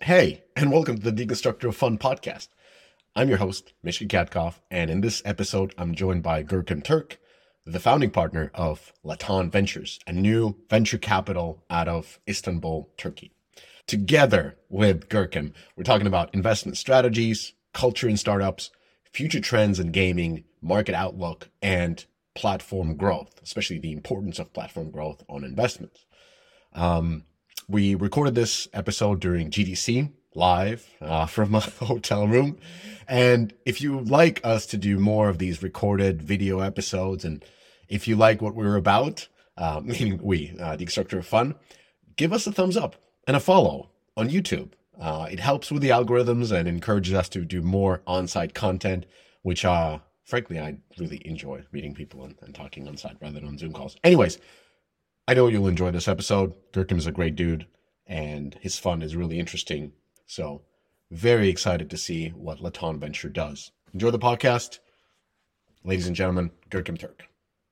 Hey, and welcome to the Deconstructor of Fun podcast. I'm your host, Mishka Katkov, and in this episode, I'm joined by Gürkan Turk, the founding partner of Latan Ventures, a new venture capital out of Istanbul, Turkey. Together with Gürkan, we're talking about investment strategies, culture in startups, future trends in gaming, market outlook, and platform growth, especially the importance of platform growth on investments. We recorded this episode during GDC live from a hotel room. And if you like us to do more of these recorded video episodes, and if you like what we're about, meaning Deconstructor of Fun, give us a thumbs up and a follow on YouTube. It helps with the algorithms and encourages us to do more on-site content, which frankly, I really enjoy meeting people and talking on-site rather than on Zoom calls. Anyways, I know you'll enjoy this episode. Gürkan is a great dude, and his fund is really interesting. So, very excited to see what Latan Venture does. Enjoy the podcast. Ladies and gentlemen, Gürkan Turk.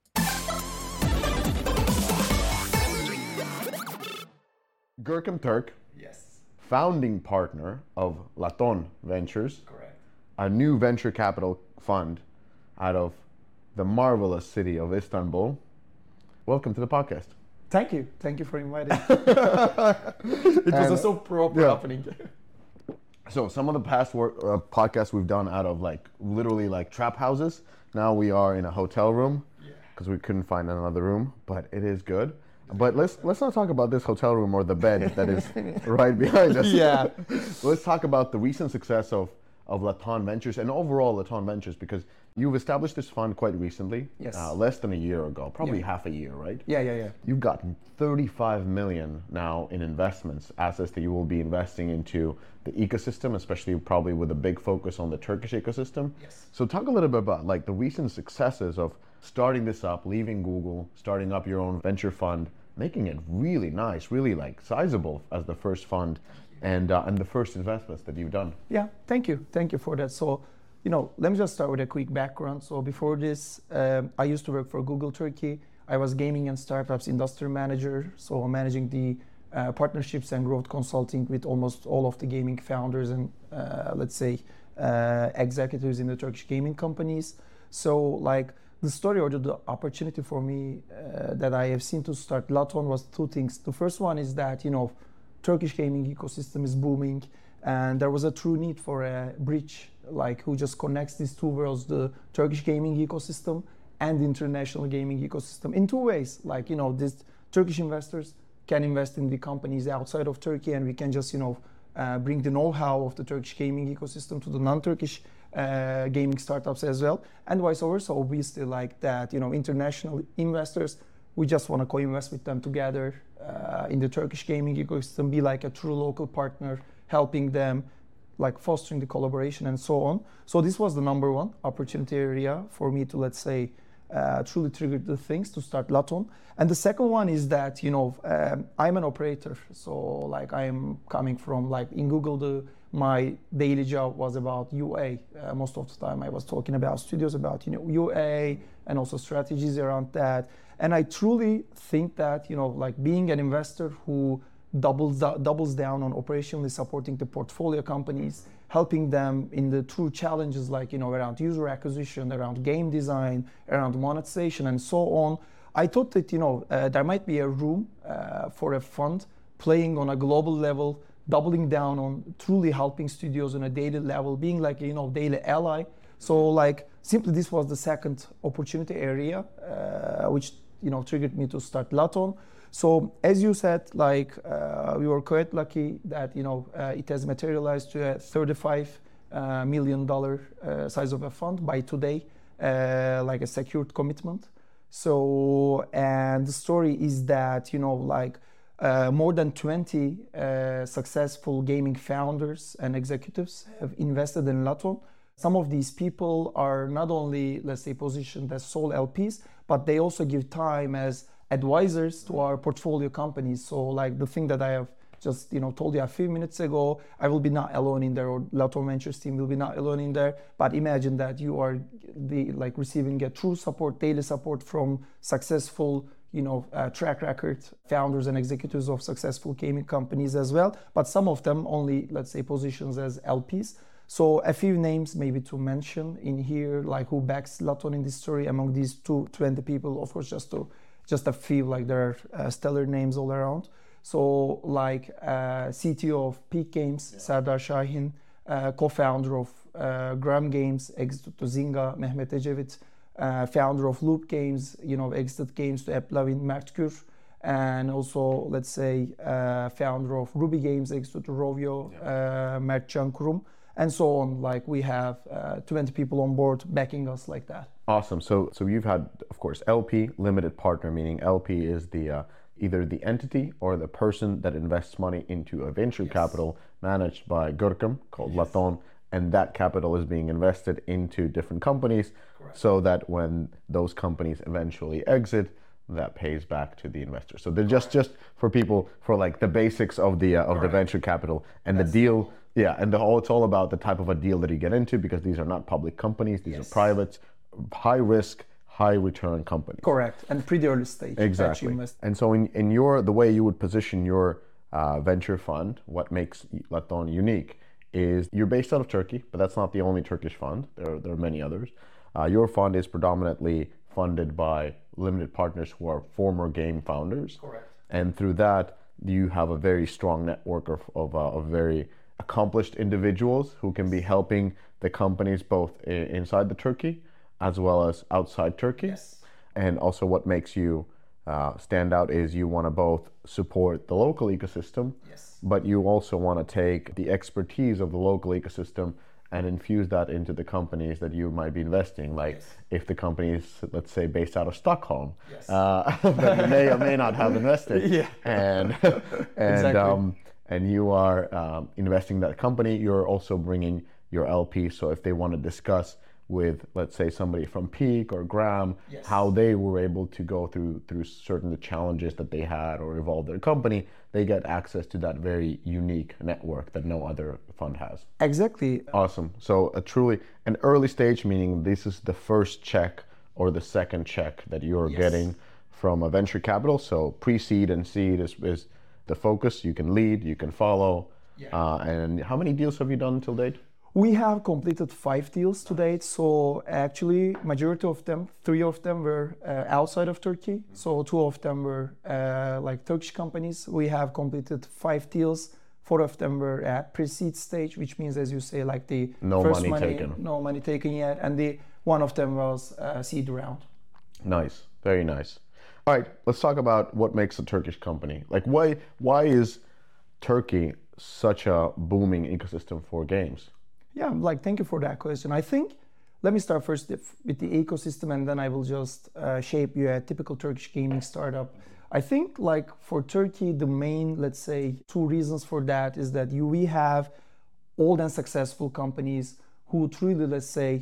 Gürkan Turk, Yes, founding partner of Latan Ventures, correct. a new venture capital fund out of the marvelous city of Istanbul. Welcome to the podcast. Thank you. Thank you for inviting. It was a so proper opening. So some of the past podcasts we've done out of literally trap houses. Now we are in a hotel room because we couldn't find another room, but it is good. But let's not talk about this hotel room or the bed that is right behind us. Yeah. Let's talk about the recent success of Latan Ventures and overall Latan Ventures, because you've established this fund quite recently. Yes. Less than a year ago, probably half a year, right? Yeah. You've gotten 35 million now in investments, assets that you will be investing into the ecosystem, especially probably with a big focus on the Turkish ecosystem. Yes. So talk a little bit about the recent successes of starting this up, leaving Google, starting up your own venture fund, making it really nice, really sizable as the first fund and the first investments that you've done. Yeah, thank you. Thank you for that. So, let me just start with a quick background. So before this, I used to work for Google Turkey. I was gaming and startups industry manager. So I'm managing the partnerships and growth consulting with almost all of the gaming founders and executives in the Turkish gaming companies. So the story or the opportunity for me that I have seen to start Latan was two things. The first one is that, Turkish gaming ecosystem is booming, and there was a true need for a bridge, who just connects these two worlds, the Turkish gaming ecosystem and the international gaming ecosystem in two ways. These Turkish investors can invest in the companies outside of Turkey, and we can just, bring the know-how of the Turkish gaming ecosystem to the non-Turkish gaming startups as well, and vice versa. Obviously, international investors, we just want to co-invest with them together in the Turkish gaming ecosystem, be like a true local partner, helping them, fostering the collaboration and so on. So this was the number one opportunity area for me to, truly trigger the things to start Latan. And the second one is that, I'm an operator. So I am coming from in Google, my daily job was about UA. Most of the time I was talking about studios, about, UA and also strategies around that. And I truly think that, being an investor who doubles down on operationally supporting the portfolio companies, helping them in the true challenges around user acquisition, around game design, around monetization, and so on. I thought that there might be a room for a fund playing on a global level, doubling down on truly helping studios on a daily level, being daily ally. So simply this was the second opportunity area, which triggered me to start Latan. So as you said, we were quite lucky that it has materialized to a $35 million size of a fund by today, a secured commitment. So, and the story is that more than 20 successful gaming founders and executives have invested in Latan. Some of these people are not only, positioned as sole LPs, but they also give time as advisors to our portfolio companies. So the thing that I have just told you a few minutes ago, I will be not alone in there, or Latan Ventures team will be not alone in there. But imagine that you are receiving a true support, daily support from successful track record, founders and executives of successful gaming companies as well. But some of them only, let's say, positions as LPs. So a few names maybe to mention in here, like who backs Laton in this story among these 20 people. Of course, just a few, like there are stellar names all around. So like CTO of Peak Games, Serdar Şahin, co-founder of Gram Games, exited to Zynga, Mehmet Ecevit, founder of Loop Games, exited games to AppLovin, Mert Kür, and also, let's say, founder of Ruby Games, exited to Rovio, Mert Can Kurum, and so on. Like we have 20 people on board backing us like that. Awesome. So you've had, of course, LP, limited partner, meaning LP is the either the entity or the person that invests money into a venture capital managed by Görkem called Laton, and that capital is being invested into different companies. Correct. So that when those companies eventually exit, that pays back to the investor. So they're just for people, for like the basics of the venture capital and the deal. Yeah, and it's all about the type of a deal that you get into, because these are not public companies, these are private, high risk, high return companies. Correct, and pretty early stage. Exactly. And so in the way you would position your venture fund, what makes Laton unique is you're based out of Turkey, but that's not the only Turkish fund. There are many others. Your fund is predominantly funded by limited partners who are former game founders. Correct. And through that, you have a very strong network of very accomplished individuals who can be helping the companies both inside the Turkey as well as outside Turkey. Yes. And also what makes you stand out is you want to both support the local ecosystem, but you also want to take the expertise of the local ecosystem and infuse that into the companies that you might be investing. Like if the company is, let's say, based out of Stockholm, that you may or may not have invested, and exactly. And you are investing in that company, you're also bringing your LP. So if they want to discuss with, let's say, somebody from Peak or Gram, how they were able to go through certain challenges that they had or evolve their company, they get access to that very unique network that no other fund has. Exactly. Awesome. So truly an early stage, meaning this is the first check or the second check that you're getting from a venture capital. So pre-seed and seed is the focus. You can lead, you can follow. And how many deals have you done till date? We have completed 5 deals to date. So actually, majority of them, 3 of them were outside of Turkey. So 2 of them were like Turkish companies. We have completed 5 deals. 4 of them were at pre-seed stage, which means, as you say, like the first no money taken yet, and one of them was seed round. Nice, very nice. All right, let's talk about what makes a Turkish company. Like why is Turkey such a booming ecosystem for games? Yeah, like thank you for that question. I think, let me start first with the ecosystem, and then I will just shape you a typical Turkish gaming startup. I think like for Turkey, the main, let's say, 2 reasons for that is that we have old and successful companies who truly, let's say,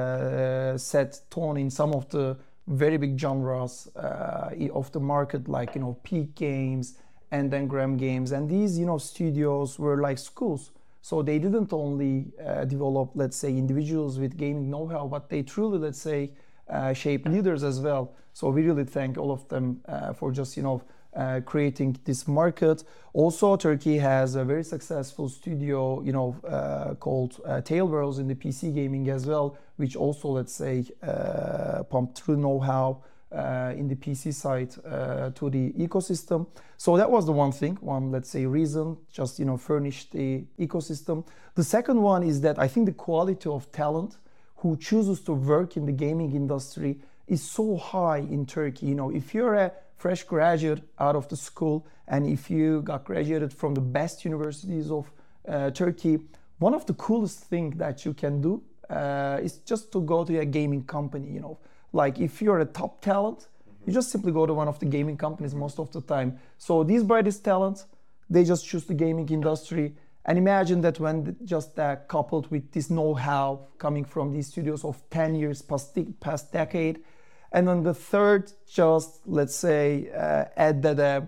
set tone in some of the very big genres of the market, like, Peak Games and then Gram Games. And these, studios were like schools. So they didn't only develop, let's say, individuals with gaming know-how, but they truly, let's say, shape leaders as well. So we really thank all of them for just, creating this market. Also, Turkey has a very successful studio, called Tailworlds in the PC gaming as well, which also, let's say, pumped through know-how in the PC side to the ecosystem. So that was the one, let's say, reason, just, furnish the ecosystem. The second one is that I think the quality of talent who chooses to work in the gaming industry is so high in Turkey. If you're a fresh graduate out of the school, and if you got graduated from the best universities of Turkey, one of the coolest things that you can do is just to go to a gaming company. Like if you're a top talent, you just simply go to one of the gaming companies most of the time. So these brightest talents, they just choose the gaming industry. And imagine that when just coupled with this know-how coming from these studios of 10 years past decade. And then the third, just let's say, add that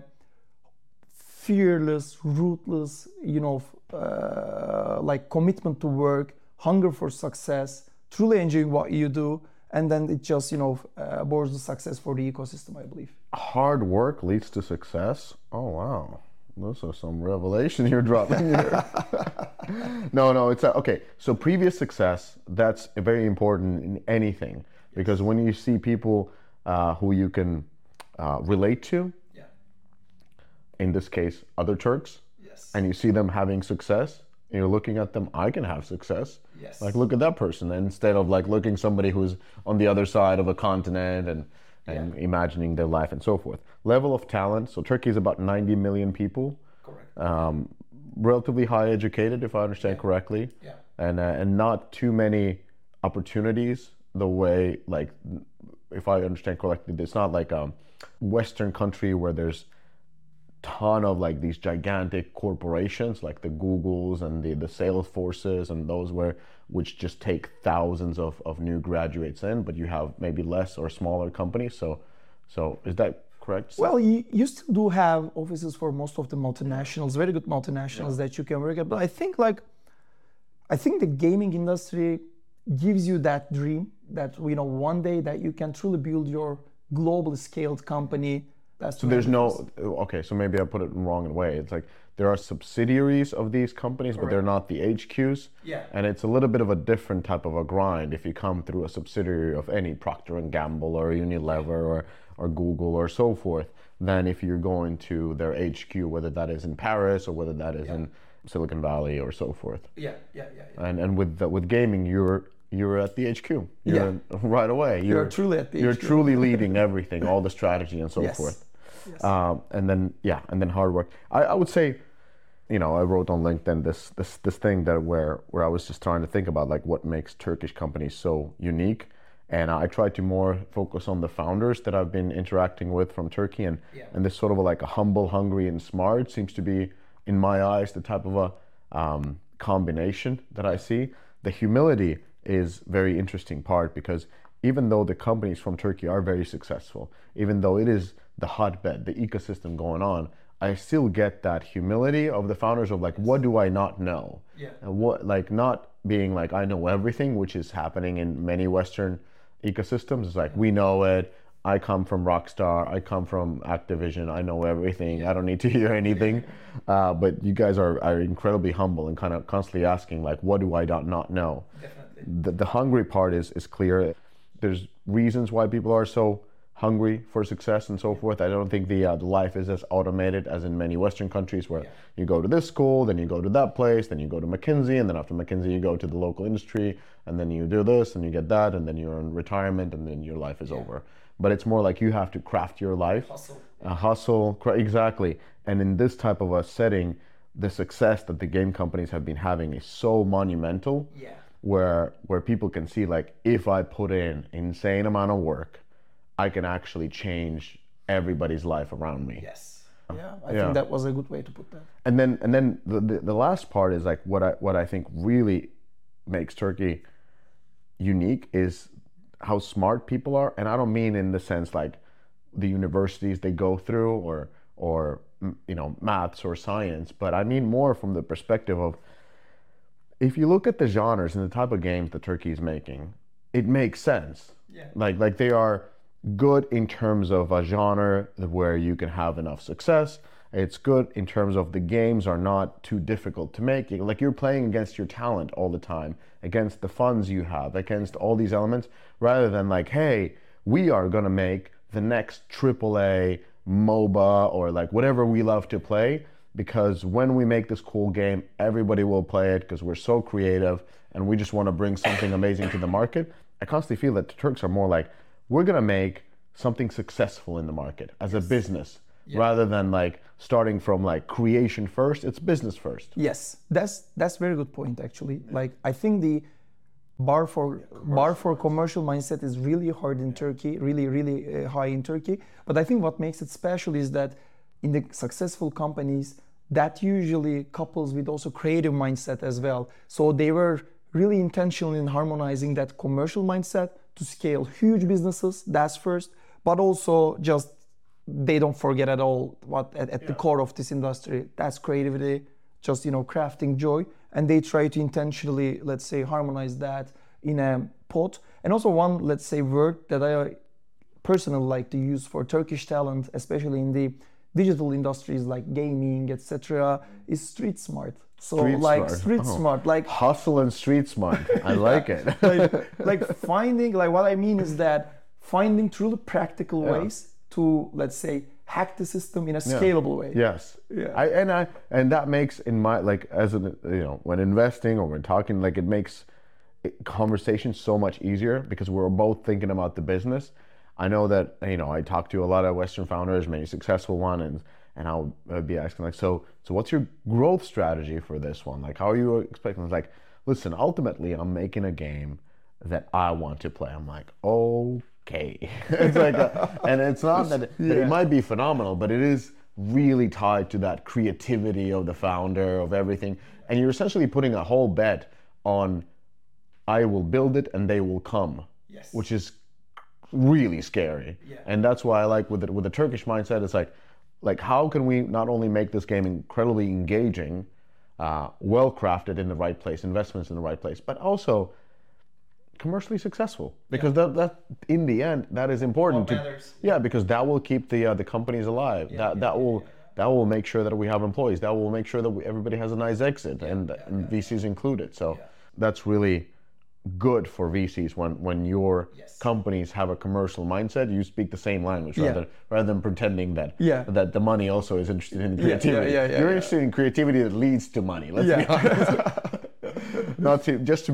fearless, ruthless, like commitment to work, hunger for success, truly enjoying what you do, and then it just bores the success for the ecosystem, I believe. Hard work leads to success. Oh wow, those are some revelation you're dropping here. No, it's okay. So previous success, that's very important in anything, because when you see people who you can relate to, in this case other Turks, and you see them having success, and you're looking at them, I can have success. Like, look at that person, instead of like looking somebody who's on the other side of a continent and imagining their life and so forth. Level of talent. So Turkey is about 90 million people. Correct. Relatively high educated, if I understand correctly. And not too many opportunities. The way, like, if I understand correctly, it's not like a Western country where there's ton of like these gigantic corporations like the Googles and the Salesforces and those which just take thousands of new graduates in, but you have maybe less or smaller companies. So is that correct? Well, you still do have offices for most of the multinationals, very good multinationals that you can work at. But I think the gaming industry gives you that dream that one day that you can truly build your globally scaled company. So there's no, okay, so maybe I put it wrong in a way. It's like there are subsidiaries of these companies, but they're not the HQs. And it's a little bit of a different type of a grind if you come through a subsidiary of any Procter & Gamble or Unilever or Google or so forth, than if you're going to their HQ, whether that is in Paris or whether that is in Silicon Valley or so forth. And with gaming, you're at the HQ. You're right away. You're truly at the HQ. You're truly leading everything, all the strategy and so forth. And then hard work. I would say, I wrote on LinkedIn this thing that where I was just trying to think about like what makes Turkish companies so unique. And I tried to more focus on the founders that I've been interacting with from Turkey, and this sort of like a humble, hungry, and smart seems to be, in my eyes, the type of a combination that I see. The humility is very interesting part, because even though the companies from Turkey are very successful, even though it is the hotbed, the ecosystem going on, I still get that humility of the founders of like, what do I not know? And what, like, not being like, I know everything, which is happening in many Western ecosystems. It's like, we know it. I come from Rockstar. I come from Activision. I know everything. I don't need to hear anything. But you guys are incredibly humble and kind of constantly asking like, what do I not know? Definitely. The hungry part is clear. There's reasons why people are so hungry for success and so forth. I don't think the life is as automated as in many Western countries, where you go to this school, then you go to that place, then you go to McKinsey, and then after McKinsey you go to the local industry, and then you do this and you get that, and then you're in retirement, and then your life is over. But it's more like you have to craft your life. Hustle, exactly. And in this type of a setting, the success that the game companies have been having is so monumental. Where people can see like, if I put in insane amount of work, I can actually change everybody's life around me. I think that was a good way to put that. And then the last part is like what I think really makes Turkey unique is how smart people are. And I don't mean in the sense like the universities they go through or maths or science, but I mean more from the perspective of, if you look at the genres and the type of games that Turkey is making, it makes sense. Like they are good in terms of a genre where you can have enough success. It's good in terms of the games are not too difficult to make. Like you're playing against your talent all the time, against the funds you have, against all these elements, rather than like, hey, we are gonna make the next AAA MOBA or like whatever we love to play, because when we make this cool game, everybody will play it because we're so creative and we just want to bring something amazing to the market. I constantly feel that the Turks are more like, we're going to make something successful in the market as a business, rather than like starting from like creation first. It's business first. Yes, that's very good point actually. Like I think the bar for commercial mindset is really hard in Turkey, really high in Turkey. But I think what makes it special is that in the successful companies, that usually couples with also creative mindset as well. So they were really intentional in harmonizing that commercial mindset to scale huge businesses, that's first, but also just they don't forget at all what at the core of this industry, that's creativity, just crafting joy, and they try to intentionally, let's say, harmonize that in a pot. And also one, let's say, word that I personally like to use for Turkish talent, especially in the digital industries like gaming, etc., is street smart. So street smart, like hustle and street smart. I like it. like finding, like what I mean is that finding truly practical ways to, let's say, hack the system in a scalable way. Yes. Yeah. And that makes, in my, like, as an, when investing or when talking, like, it makes conversation so much easier because we're both thinking about the business. I know that, I talk to a lot of Western founders, many successful ones, and I'll be asking, like, so what's your growth strategy for this one? Like, how are you expecting? It's like, listen, ultimately, I'm making a game that I want to play. I'm like, okay. It's like, and it's not that it might be phenomenal, but it is really tied to that creativity of the founder, of everything. And you're essentially putting a whole bet on, I will build it and they will come, which is really scary. And that's why I like with the Turkish mindset, it's like how can we not only make this game incredibly engaging, well crafted in the right place, investments in the right place, but also commercially successful, because that in the end that is important because that will keep the companies alive. That will make sure that we have employees. That will make sure that everybody has a nice exit and VCs included. So that's really good for VCs when your companies have a commercial mindset. You speak the same language rather than pretending that that the money also is interested in creativity. You're interested in creativity that leads to money. Let's be honest.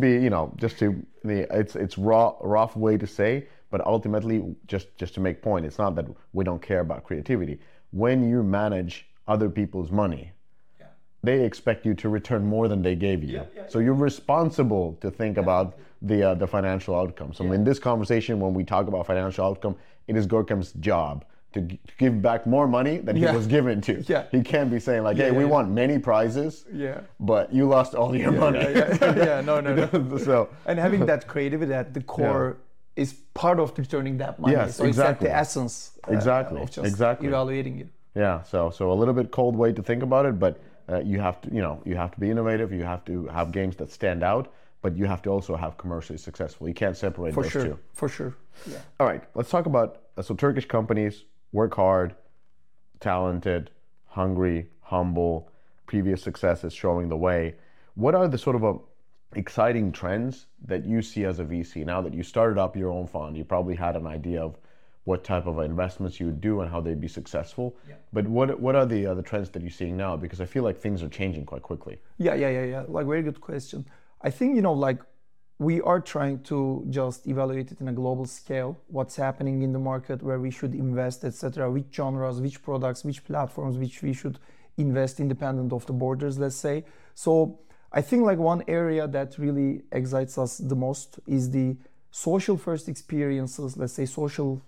It's rough way to say, but ultimately just to make point, it's not that we don't care about creativity. When you manage other people's money, they expect you to return more than they gave you. So you're responsible to think about the financial outcome. So in this conversation, when we talk about financial outcome, it is Görkem's job to give back more money than he was given to. He can't be saying like, hey, we want many prizes, but you lost all your money. No. So, and having that creativity at the core is part of returning that money. So it's at the essence of just evaluating it. Yeah, so a little bit cold way to think about it, but you have to be innovative. You have to have games that stand out, but you have to also have commercially successful. You can't separate those two. For sure. Yeah. All right, let's talk about so Turkish companies work hard, talented, hungry, humble. Previous success is showing the way. What are the sort of exciting trends that you see as a VC now that you started up your own fund? You probably had an idea of what type of investments you would do and how they'd be successful. But what are the trends that you're seeing now? Because I feel like things are changing quite quickly. Yeah. Like, very good question. I think, like, we are trying to just evaluate it in a global scale, what's happening in the market, where we should invest, etc., which genres, which products, which platforms, which we should invest independent of the borders, let's say. So I think like one area that really excites us the most is the social first experiences, let's say social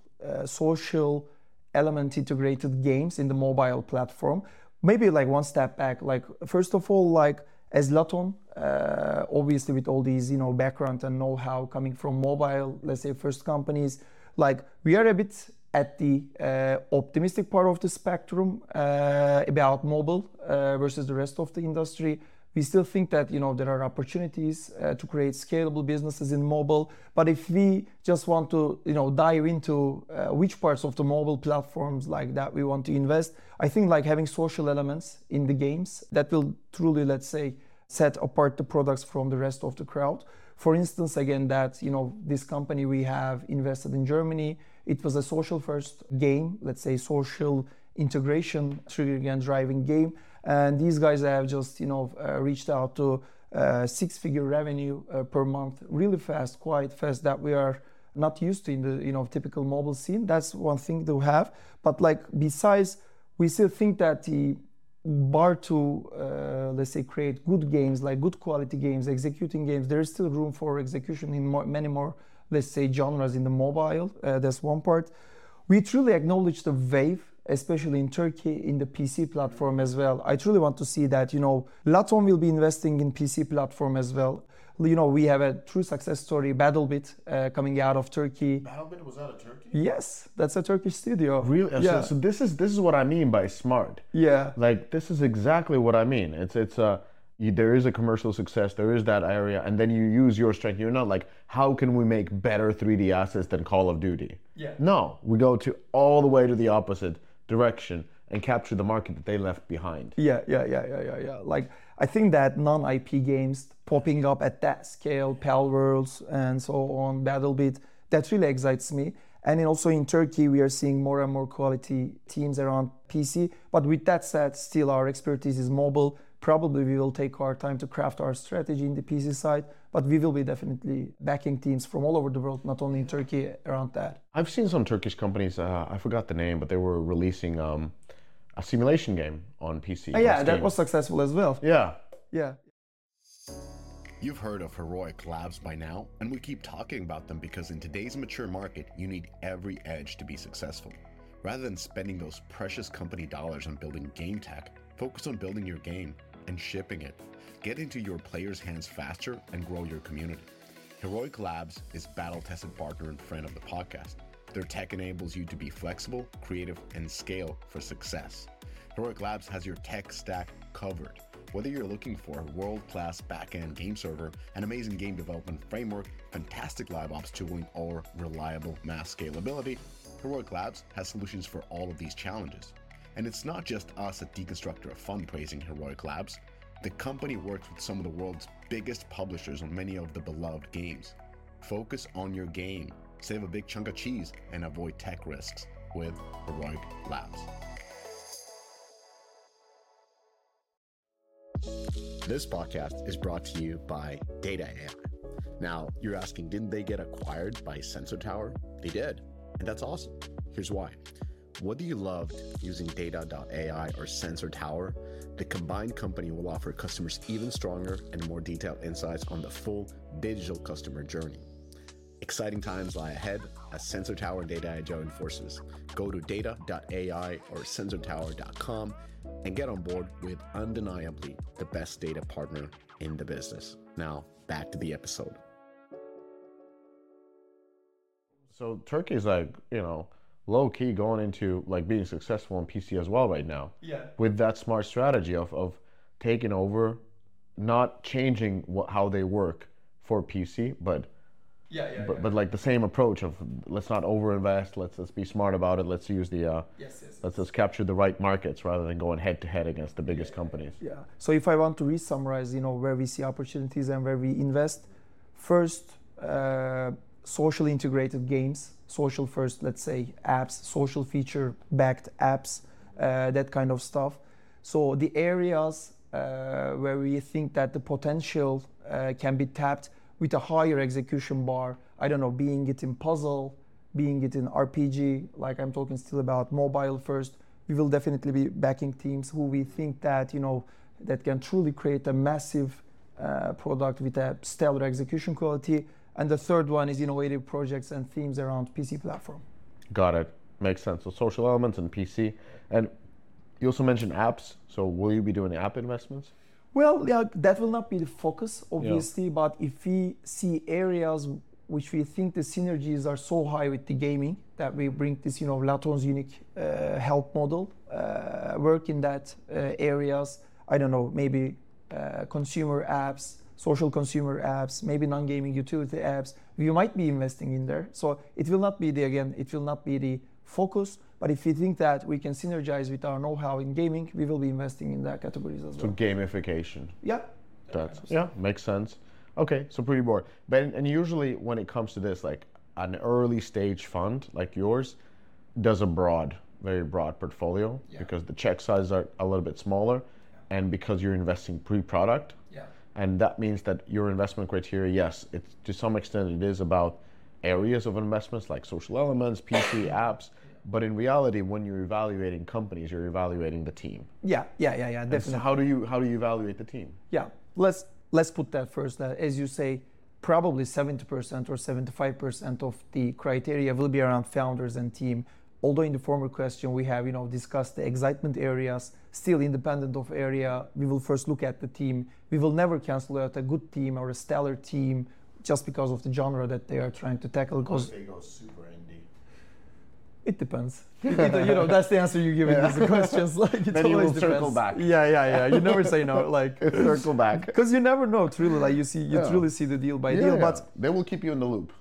element integrated games in the mobile platform. Maybe like one step back, like first of all, like as Laton, obviously with all these, background and know-how coming from mobile, let's say first companies, like we are a bit at the optimistic part of the spectrum about mobile versus the rest of the industry. We still think that there are opportunities to create scalable businesses in mobile. But if we just want to dive into which parts of the mobile platforms like that we want to invest, I think like having social elements in the games that will truly, let's say, set apart the products from the rest of the crowd. For instance, again, that this company we have invested in Germany, it was a social first game, let's say social integration triggering and driving game. And these guys have just reached out to 6-figure revenue per month really fast, quite fast, that we are not used to in the typical mobile scene. That's one thing to have. But like besides, we still think that the bar to let's say create good games, like good quality games, executing games, there is still room for execution in many more, let's say, genres in the mobile. That's one part. We truly acknowledge the wave, especially in Turkey, in the PC platform as well. I truly want to see that, Laton will be investing in PC platform as well. We have a true success story, BattleBit, coming out of Turkey. BattleBit, was that a Turkey? Yes, that's a Turkish studio. Really? Yeah. So this is what I mean by smart. Yeah. Like this is exactly what I mean. It's there is a commercial success, there is that area, and then you use your strength. You're not like, how can we make better 3D assets than Call of Duty? Yeah. No, we go to all the way to the opposite direction and capture the market that they left behind. Yeah. Like, I think that non-IP games popping up at that scale, Palworlds and so on, BattleBit, that really excites me. And then also in Turkey, we are seeing more and more quality teams around PC. But with that said, still our expertise is mobile. Probably we will take our time to craft our strategy in the PC side, but we will be definitely backing teams from all over the world, not only in Turkey, around that. I've seen some Turkish companies, I forgot the name, but they were releasing a simulation game on PC. Yeah, that was successful as well. Yeah. Yeah. You've heard of Heroic Labs by now, and we keep talking about them because in today's mature market, you need every edge to be successful. Rather than spending those precious company dollars on building game tech, focus on building your game and shipping it. Get into your players' hands faster and grow your community. Heroic Labs is battle-tested partner and friend of the podcast. Their tech enables you to be flexible, creative, and scale for success. Heroic Labs has your tech stack covered. Whether you're looking for a world-class back-end game server, an amazing game development framework, fantastic live ops tooling, or reliable mass scalability, Heroic Labs has solutions for all of these challenges. And it's not just us at Deconstructor of Fun praising Heroic Labs. The company works with some of the world's biggest publishers on many of the beloved games. Focus on your game, save a big chunk of cheese, and avoid tech risks with Heroic Labs. This podcast is brought to you by Data AI. Now, you're asking, didn't they get acquired by Sensor Tower? They did, and that's awesome. Here's why. Whether you loved using Data.ai or Sensor Tower, the combined company will offer customers even stronger and more detailed insights on the full digital customer journey. Exciting times lie ahead as Sensor Tower and Data AI join forces. Go to Data.ai or SensorTower.com and get on board with undeniably the best data partner in the business. Now, back to the episode. So Turkey is like, low key going into like being successful in PC as well right now. Yeah. With that smart strategy of taking over, not changing how they work for PC, but like the same approach of let's not overinvest, let's be smart about it, let's use the let's just capture the right markets rather than going head to head against the biggest companies. Yeah. So if I want to re-summarize, where we see opportunities and where we invest, first, social integrated games, social first, let's say apps, social feature backed apps, that kind of stuff. So the areas where we think that the potential can be tapped with a higher execution bar, I don't know, being it in puzzle, being it in RPG, like I'm talking still about mobile first, we will definitely be backing teams who we think that, that can truly create a massive product with a stellar execution quality. And the third one is innovative projects and themes around PC platform. Got it. Makes sense. So social elements and PC. And you also mentioned apps. So will you be doing app investments? Well, yeah, that will not be the focus, obviously, but if we see areas which we think the synergies are so high with the gaming that we bring this, Laton's unique help model, work in that areas, I don't know, maybe consumer apps, social consumer apps, maybe non-gaming utility apps, we might be investing in there. So it will not be the focus, but if we think that we can synergize with our know-how in gaming, we will be investing in that categories as well. So gamification. Yeah. Makes sense. Okay, so pretty broad. But and usually when it comes to this, like an early stage fund like yours does a very broad portfolio because the check sizes are a little bit smaller and because you're investing pre-product. Yeah. And that means that your investment criteria, yes, it's to some extent it is about areas of investments like social elements, PC, apps. But in reality, when you're evaluating companies, you're evaluating the team. Yeah, definitely. So how do you evaluate the team? Yeah, let's put that first. As you say, probably 70% or 75% of the criteria will be around founders and team. Although in the former question we have discussed the excitement areas, still independent of area, we will first look at the team. We will never cancel out a good team or a stellar team just because of the genre that they are trying to tackle. Because they go super indie. It depends. That's the answer you give in these questions. Like it Then you always will depends. circle back. Yeah. You never say no. Like Circle back. because you never know. Truly, like you truly see the deal by deal. But they will keep you in the loop.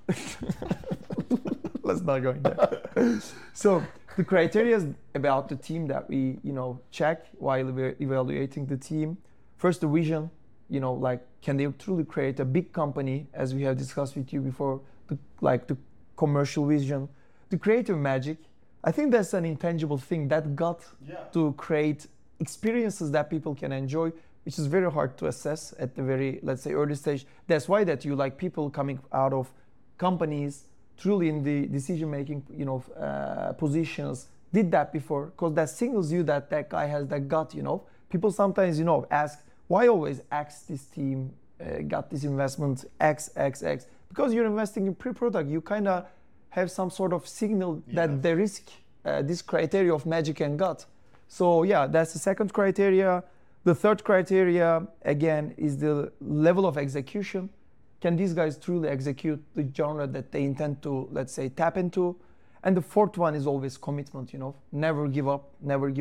let's not go in there. So the criteria about the team that we check while we're evaluating the team. First, the vision. Like can they truly create a big company, as we have discussed with you before? The commercial vision, the creative magic. I think that's an intangible thing that got to create experiences that people can enjoy, which is very hard to assess at the very, let's say, early stage. That's why that you like people coming out of companies truly in the decision-making, positions did that before, because that signals you that guy has that gut. People sometimes, ask why always X this team got this investment X, because you're investing in pre-product. You kind of have some sort of signal that there is this criteria of magic and gut. So yeah, that's the second criteria. The third criteria, again, is the level of execution. Can these guys truly execute the genre that they intend to, let's say, tap into? And the fourth one is always commitment, never give up,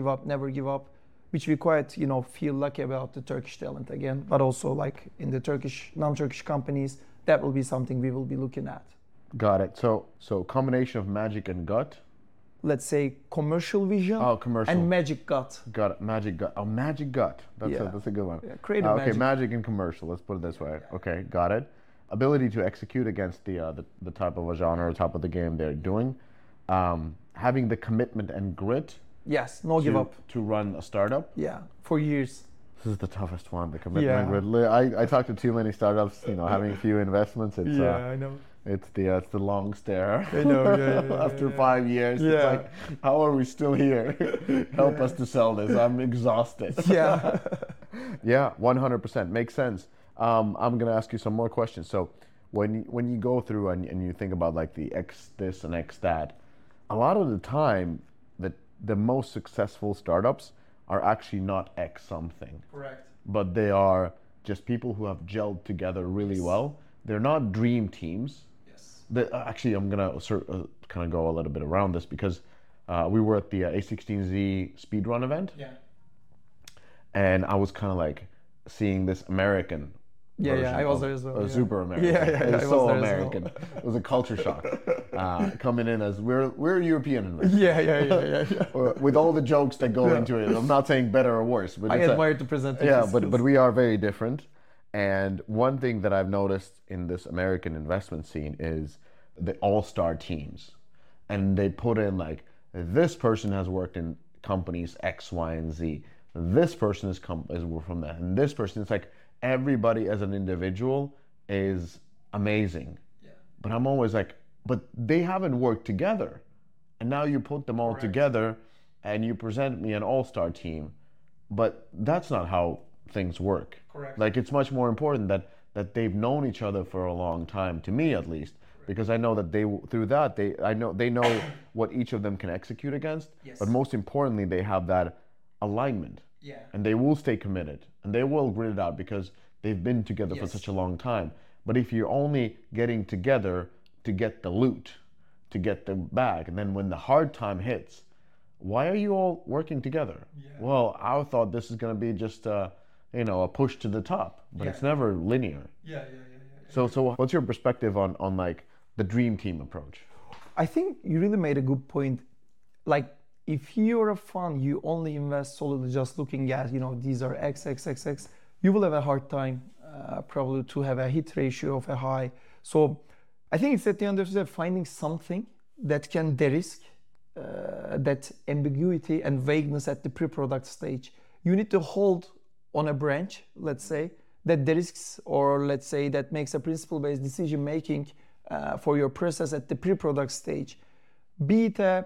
which we quite, feel lucky about the Turkish talent again, but also like in the non-Turkish companies, that will be something we will be looking at. Got it. So combination of magic and gut. Let's say commercial vision. Oh, commercial. And magic gut. Got it. Magic gut. Oh, magic gut. That's a good one. Yeah, creative okay, magic. Magic and commercial. Let's put it this way. Okay, got it. Ability to execute against the type of a genre or type of the game they're doing. Having the commitment and grit. Yes, no give up. To run a startup. Yeah, for years. This is the toughest one, the commitment and grit. I talked to too many startups, having a few investments. It's, I know. It's the long stare. I know, After 5 years, it's like, how are we still here? Help us to sell this. I'm exhausted. Yeah. Yeah, 100%. Makes sense. I'm going to ask you some more questions. So when you go through and you think about like the X this and X that, a lot of the time the most successful startups are actually not X something. Correct. But they are just people who have gelled together really well. They're not dream teams. Yes. Actually, I'm going to kind of go a little bit around this because we were at the A16Z speedrun event. Yeah. And I was kind of like seeing this American version I was there as well. Super American. It was so American. It was a culture shock. Coming in as we're European investors. Yeah. With all the jokes that go into it. I'm not saying better or worse, but I admire the presentation. Yeah, but we are very different. And one thing that I've noticed in this American investment scene is the all-star teams. And they put in like, this person has worked in companies X, Y, and Z. This person is from that. And this person, it's like everybody as an individual is amazing. Yeah. But I'm always like, but they haven't worked together. And now you put them all together and you present me an all-star team. But that's not how things work. Correct. Like it's much more important that they've known each other for a long time, to me at least, because I know that they know what each of them can execute against. Yes. But most importantly, they have that alignment. Yeah. And they will stay committed and they will grit it out because they've been together for such a long time. But if you're only getting together to get the loot, to get the bag, and then when the hard time hits, why are you all working together? Yeah. Well, I thought this is going to be just a push to the top, but it's never linear. Yeah. So what's your perspective on like the dream team approach? I think you really made a good point. Like if you're a fund, you only invest solely just looking at, these are X, you will have a hard time probably to have a hit ratio of a high. So I think it's at the end of the day finding something that can de-risk that ambiguity and vagueness at the pre-product stage. You need to hold on a branch, let's say, that de-risks or let's say that makes a principle-based decision making for your process at the pre-product stage. Be it a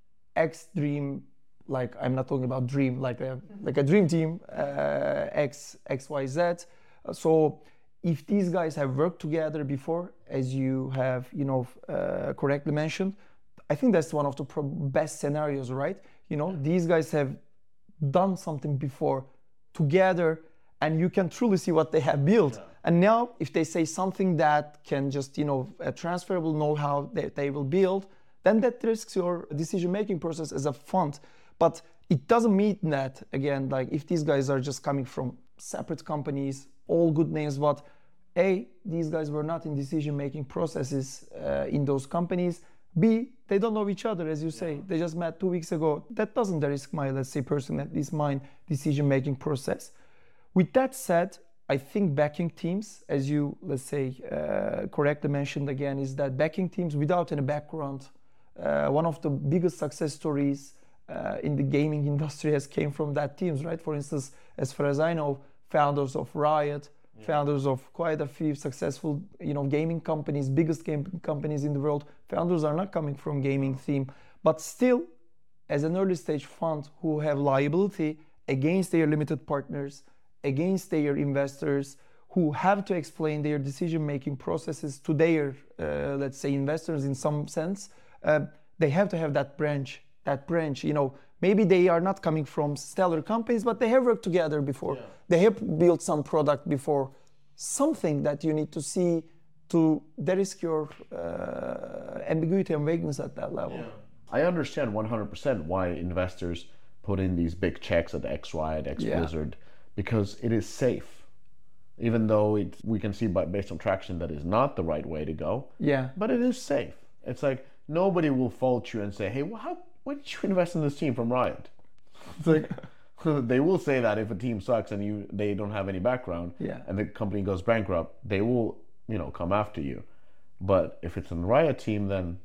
X dream, like I'm not talking about dream, like a dream team, X, Y, Z. So if these guys have worked together before, as you have, correctly mentioned, I think that's one of the best scenarios, right? These guys have done something before together and you can truly see what they have built. Yeah. And now if they say something that can just, a transferable know-how that they will build, then that risks your decision-making process as a fund. But it doesn't mean that, again, like if these guys are just coming from separate companies, all good names, but A, these guys were not in decision-making processes in those companies. B, they don't know each other, as you say. They just met 2 weeks ago. That doesn't risk my, let's say, personally, at least mine, decision-making process. With that said, I think backing teams, as you, let's say, correctly mentioned again, is that backing teams without any background, one of the biggest success stories in the gaming industry has came from that teams, right? For instance, as far as I know, founders of Riot, founders of quite a few successful, gaming companies, biggest game companies in the world, founders are not coming from gaming team, but still, as an early stage fund who have liability against their limited partners, against their investors, who have to explain their decision-making processes to their, let's say, investors in some sense, they have to have that branch. Maybe they are not coming from stellar companies, but they have worked together before. Yeah. They have built some product before. Something that you need to see to de-risk your ambiguity and vagueness at that level. Yeah. I understand 100% why investors put in these big checks at XRiot, Blizzard, because it is safe. Even though we can see based on traction that is not the right way to go. Yeah. But it is safe. It's like nobody will fault you and say, hey, why did you invest in this team from Riot? It's like they will say that if a team sucks and they don't have any background and the company goes bankrupt, they will, come after you. But if it's a Riot team, then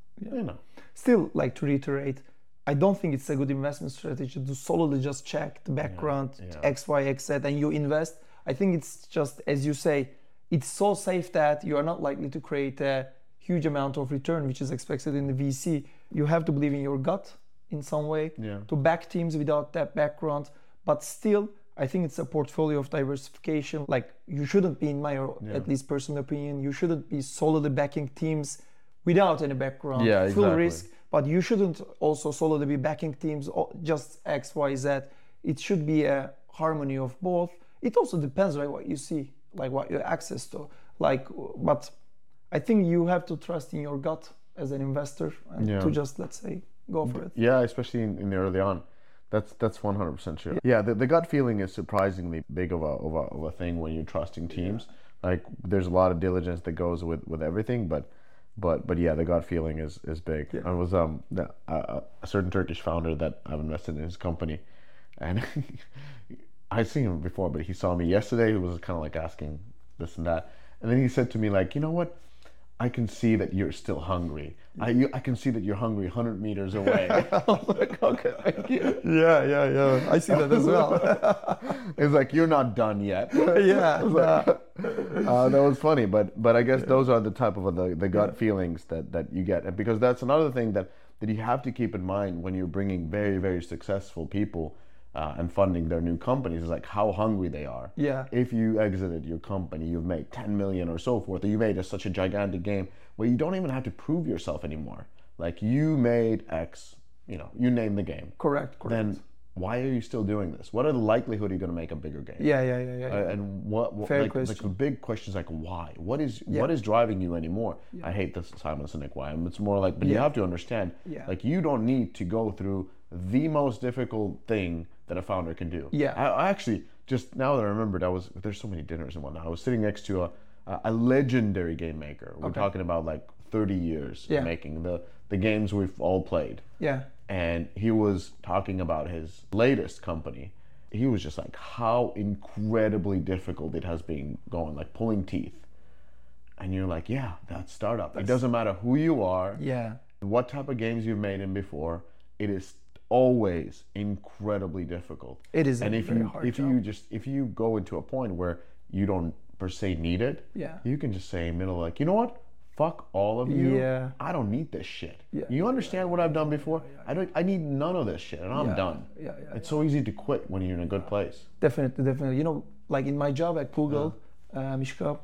Still, like to reiterate, I don't think it's a good investment strategy to solely just check the background, X, Y, Z, and you invest. I think it's just, as you say, it's so safe that you are not likely to create a huge amount of return, which is expected in the VC. You have to believe in your gut in some way to back teams without that background. But still, I think it's a portfolio of diversification. Like you shouldn't be, in my at least personal opinion, you shouldn't be solely backing teams without any background, full risk. But you shouldn't also solely be backing teams just X, Y, Z. It should be a harmony of both. It also depends, right, what you see, like what you have access to. But I think you have to trust in your gut as an investor and to just, let's say, go for it. Yeah, especially in the early on. That's 100% true. Yeah, the gut feeling is surprisingly big of a thing when you're trusting teams. Like there's a lot of diligence that goes with everything, but yeah, the gut feeling is big. I was a certain Turkish founder that I've invested in his company, and I'd seen him before, but he saw me yesterday. He was kind of like asking this and that, and then he said to me like, you know what? I can see that you're still hungry. I can see that you're hungry 100 meters away. I'm like, okay, thank you. Yeah. I see that as well. It's like, you're not done yet. That was funny, but I guess those are the type of the gut feelings that you get. And because that's another thing that you have to keep in mind when you're bringing very, very successful people and funding their new companies, is like how hungry they are. Yeah. If you exited your company, you've made 10 million or so forth, or you made such a gigantic game where you don't even have to prove yourself anymore. Like you made X, you name the game. Correct. Then why are you still doing this? What are the likelihood you're going to make a bigger game? Yeah. And what Fair like question. the big question is like why? What is driving you anymore? I hate this Simon Sinek why. It's more like, but you have to understand, like you don't need to go through the most difficult thing that a founder can do. Yeah. I actually, just now that I remembered, there's so many dinners and whatnot. I was sitting next to a legendary game maker. We're talking about like 30 years making the games we've all played. Yeah. And he was talking about his latest company. He was just like how incredibly difficult it has been going, like pulling teeth. And you're like, yeah, that's startup. It doesn't matter who you are, what type of games you've made in before, it is always incredibly difficult. It is, and if you go into a point where you don't per se need it, you can just say in the middle like, you know what? Fuck all of you. Yeah. I don't need this shit. You understand what I've done before? I need none of this shit, and I'm done. It's so easy to quit when you're in a good place. Definitely. Like in my job at Google, Mishka,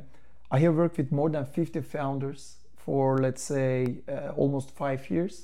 I have worked with more than 50 founders for, let's say, almost 5 years.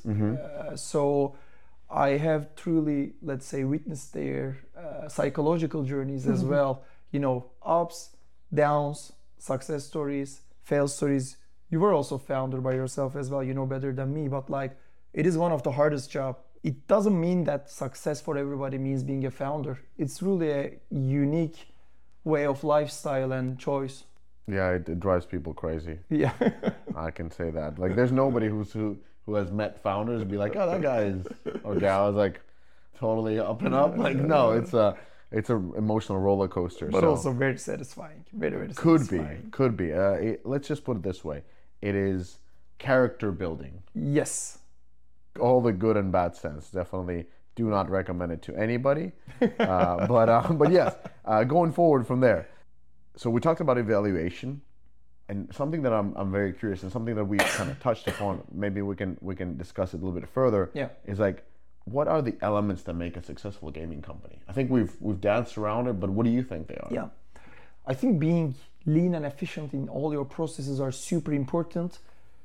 So I have truly, let's say, witnessed their psychological journeys as well. Ups, downs, success stories, fail stories. You were also founder by yourself as well, you know better than me, but like it is one of the hardest job. It doesn't mean that success for everybody means being a founder. It's really a unique way of lifestyle and choice. Yeah, it drives people crazy. Yeah. I can say that. Like, there's nobody who has met founders and be like, oh, that guy is, or gal is like totally up and up. Like, no, it's a emotional roller coaster. But so also very satisfying. Very, very could satisfying. be. Let's just put it this way: it is character building. Yes. All the good and bad sense. Definitely do not recommend it to anybody. But yes, going forward from there. So we talked about evaluation, and something that I'm very curious, and something that we kind of touched upon. Maybe we can discuss it a little bit further. Yeah. Is like, what are the elements that make a successful gaming company? I think we've danced around it, but what do you think they are? Yeah. I think being lean and efficient in all your processes are super important.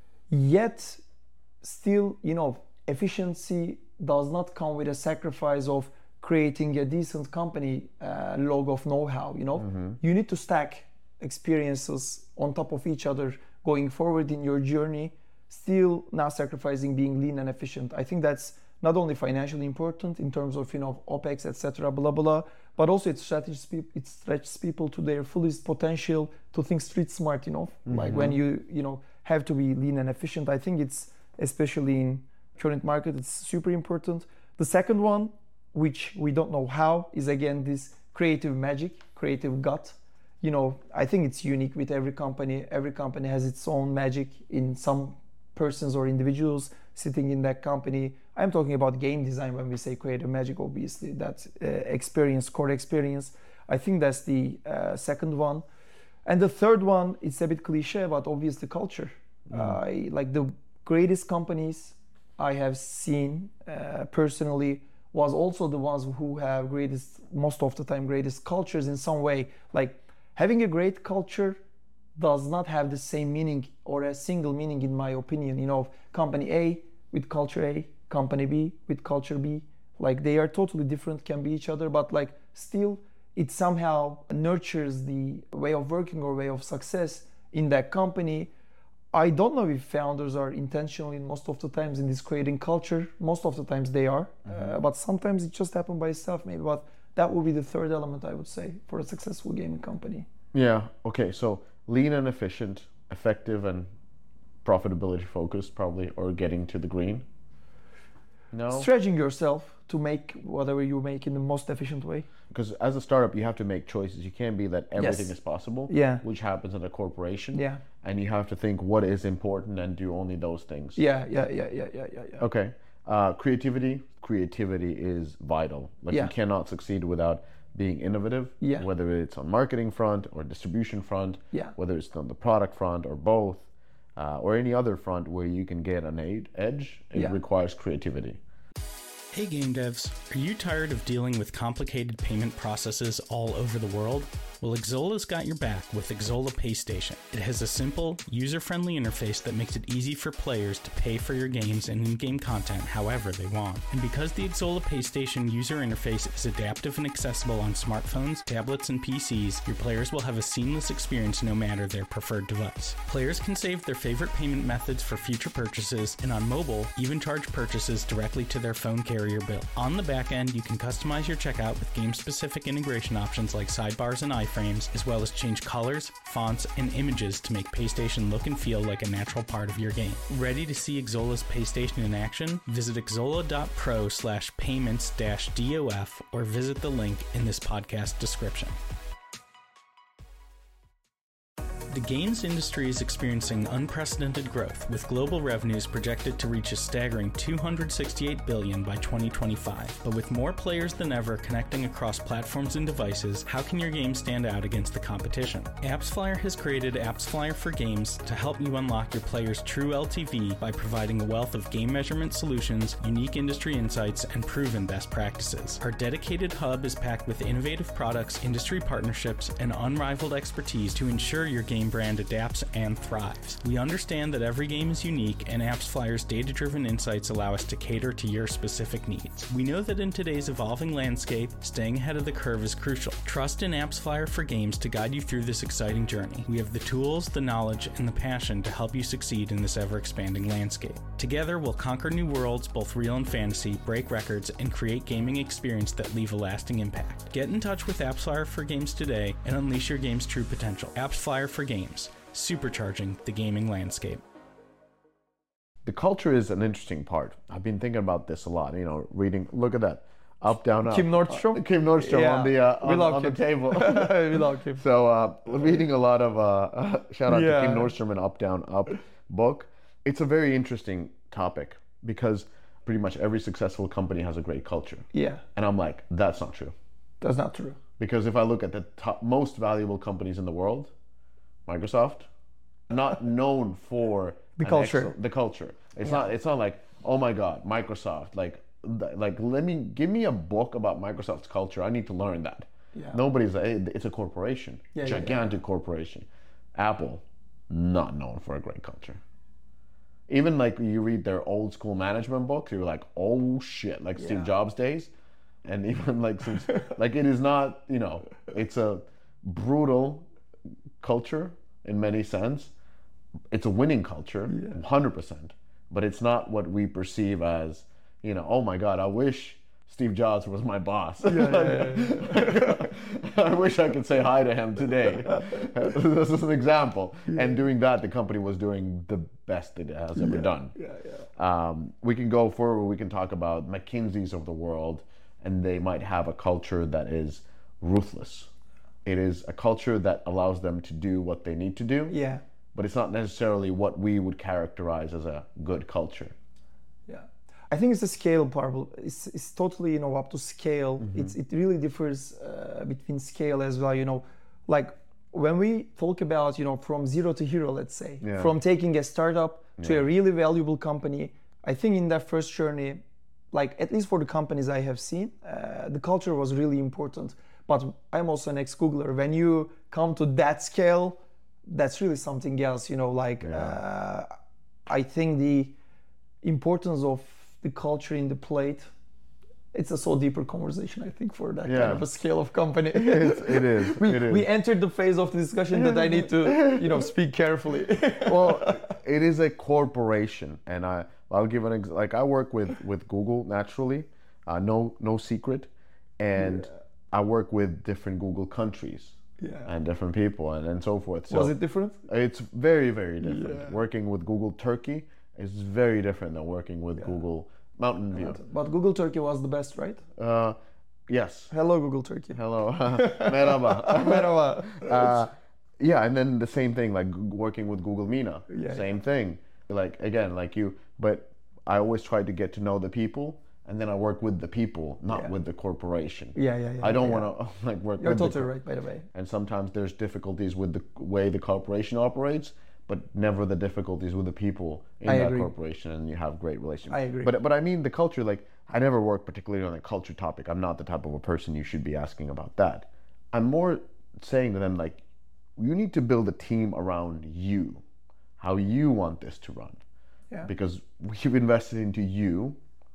Yet, still, efficiency does not come with a sacrifice of creating a decent company log of know-how. You need to stack experiences on top of each other going forward in your journey, still not sacrificing being lean and efficient. I think that's not only financially important in terms of OPEX, etc., blah blah, but also it stretches people to their fullest potential to think street smart. Like when you have to be lean and efficient. I think it's, especially in current market, it's super important. The second one, which we don't know how, is again this creative magic, creative gut. I think it's unique with every company. Every company has its own magic in some persons or individuals sitting in that company. I'm talking about game design when we say creative magic, obviously. That's core experience. I think that's the second one. And the third one, it's a bit cliche, but obviously culture. Like the greatest companies I have seen personally was also the ones who have most of the time, greatest cultures in some way. Like having a great culture does not have the same meaning or a single meaning, in my opinion. Company A with culture A, company B with culture B, like they are totally different, can be each other, but like still it somehow nurtures the way of working or way of success in that company. I don't know if founders are intentionally most of the times in this creating culture. Most of the times they are, but sometimes it just happens by itself maybe. But that would be the third element, I would say, for a successful gaming company. Yeah, okay, so lean and efficient, effective and profitability focused probably, or getting to the green? No? Stretching yourself to make whatever you make in the most efficient way. Because as a startup, you have to make choices. You can't be that everything is possible, which happens in a corporation. Yeah. And you have to think what is important and do only those things. Yeah. Okay. Creativity is vital. Like you cannot succeed without being innovative, whether it's on marketing front or distribution front, whether it's on the product front or both, or any other front where you can get an edge. It requires creativity. Hey game devs, are you tired of dealing with complicated payment processes all over the world? Well, Xsola's got your back with Xsola PayStation. It has a simple, user-friendly interface that makes it easy for players to pay for your games and in-game content however they want. And because the Xsola PayStation user interface is adaptive and accessible on smartphones, tablets, and PCs, your players will have a seamless experience no matter their preferred device. Players can save their favorite payment methods for future purchases, and on mobile, even charge purchases directly to their phone carrier bill. On the back end, you can customize your checkout with game-specific integration options like sidebars and iframes, as well as change colors, fonts, and images to make PayStation look and feel like a natural part of your game. Ready to see Xsola's PayStation in action? Visit xsola.pro/payments-DOF or visit the link in this podcast description. The games industry is experiencing unprecedented growth, with global revenues projected to reach a staggering $268 billion by 2025. But with more players than ever connecting across platforms and devices, how can your game stand out against the competition? AppsFlyer has created AppsFlyer for Games to help you unlock your players' true LTV by providing a wealth of game measurement solutions, unique industry insights, and proven best practices. Our dedicated hub is packed with innovative products, industry partnerships, and unrivaled expertise to ensure your game game brand adapts and thrives. We understand that every game is unique, and AppsFlyer's data-driven insights allow us to cater to your specific needs. We know that in today's evolving landscape, staying ahead of the curve is crucial. Trust in AppsFlyer for Games to guide you through this exciting journey. We have the tools, the knowledge, and the passion to help you succeed in this ever-expanding landscape. Together, we'll conquer new worlds, both real and fantasy, break records, and create gaming experience that leave a lasting impact. Get in touch with AppsFlyer for Games today and unleash your game's true potential. AppsFlyer for Games, supercharging the gaming landscape. The culture is an interesting part. I've been thinking about this a lot. Reading. Look at that, up, down, up. Kim Nordstrom. Kim Nordstrom on the table. We love Kim. So reading a lot of shout out to Kim Nordstrom and Up, Down, Up book. It's a very interesting topic because pretty much every successful company has a great culture. Yeah. And I'm like, that's not true. That's not true. Because if I look at the top most valuable companies in the world, Microsoft, not known for the culture. The culture. It's not like, oh my God, Microsoft. Like give me a book about Microsoft's culture. I need to learn that. Yeah. It's a corporation, gigantic corporation. Apple, not known for a great culture. Even like you read their old school management books, you're like, oh shit, like Steve Jobs days. And even like since like it is not, it's a brutal culture in many sense. It's a winning culture, 100%. But it's not what we perceive as, oh my God, I wish Steve Jobs was my boss. I wish I could say hi to him today. This is an example. And doing that, the company was doing the best it has ever done. We can go forward, we can talk about McKinsey's of the world, and they might have a culture that is ruthless. It is a culture that allows them to do what they need to do. Yeah. But it's not necessarily what we would characterize as a good culture. Yeah. I think it's the scale part. It's totally, up to scale. Mm-hmm. It really differs between scale as well, like when we talk about, from zero to hero, let's say, from taking a startup to a really valuable company, I think in that first journey, like at least for the companies I have seen, the culture was really important. But I'm also an ex-Googler. When you come to that scale, that's really something else, I think the importance of the culture in the plate, it's a so deeper conversation, I think, for that kind of a scale of company. It is. We entered the phase of the discussion that I need to, speak carefully. Well, it is a corporation, and I'll give an example. Like I work with Google naturally, no secret, and I work with different Google countries. And different people and so forth. So was it different? It's very, very different. Working with Google Turkey is very different than working with Google Mountain View. But Google Turkey was the best, right? Yes. Hello, Google Turkey. Hello. Merhaba. Merhaba. And then the same thing, like working with Google MENA. Same thing. Like, again, like you, but I always try to get to know the people. And then I work with the people, not with the corporation. I don't want to work You're with totally right, by the way. And sometimes there's difficulties with the way the corporation operates, but never the difficulties with the people in that corporation, and you have great relationships. I agree. But I mean the culture, like I never work particularly on the culture topic. I'm not the type of a person you should be asking about that. I'm more saying to them, like, you need to build a team around you, how you want this to run. Because we've invested into you.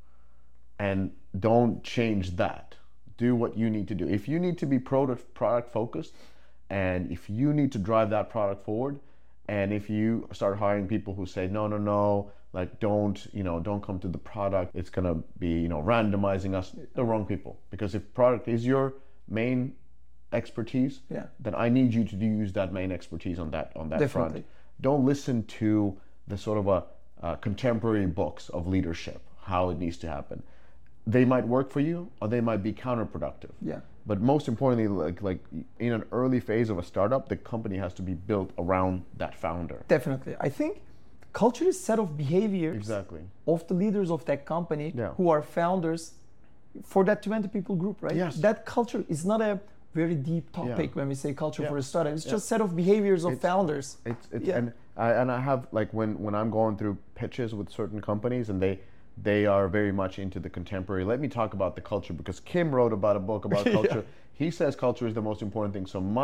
And don't change that. Do what you need to do. If you need to be product focused, and if you need to drive that product forward, and if you start hiring people who say no, like don't come to the product, it's gonna be randomizing us, the wrong people. Because if product is your main expertise, then I need you to use that main expertise on that front. Don't listen to the sort of a contemporary books of leadership, how it needs to happen. They might work for you, or they might be counterproductive. But most importantly, like in an early phase of a startup, the company has to be built around that founder. Definitely. I think culture is a set of behaviors of the leaders of that company who are founders for that 20 people group, right? Yes. That culture is not a very deep topic when we say culture for a startup. It's just a set of behaviors of founders. And I have, like, when I'm going through pitches with certain companies and they are very much into the contemporary. Let me talk about the culture, because Kim wrote about a book about culture. He says culture is the most important thing. So my